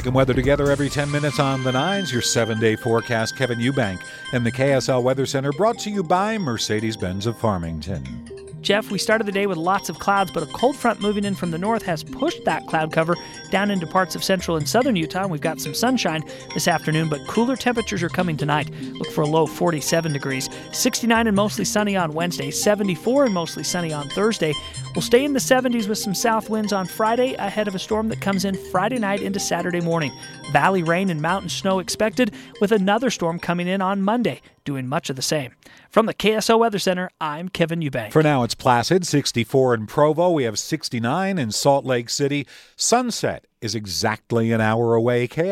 Traffic and weather together every 10 minutes on the 9s. Your 7-day forecast, Kevin Eubank and the KSL Weather Center, brought to you by Mercedes-Benz of Farmington. Jeff, we started the day with lots of clouds, but a cold front moving in from the north has pushed that cloud cover down into parts of central and southern Utah. We've got some sunshine this afternoon, but cooler temperatures are coming tonight. Look for a low 47 degrees. 69 and mostly sunny on Wednesday. 74 and mostly sunny on Thursday. We'll stay in the 70s with some south winds on Friday ahead of a storm that comes in Friday night into Saturday morning. Valley rain and mountain snow expected, with another storm coming in on Monday, doing much of the same. From the KSO Weather Center, I'm Kevin Eubank. For now, it's placid, 64 in Provo. We have 69 in Salt Lake City. Sunset is exactly an hour away.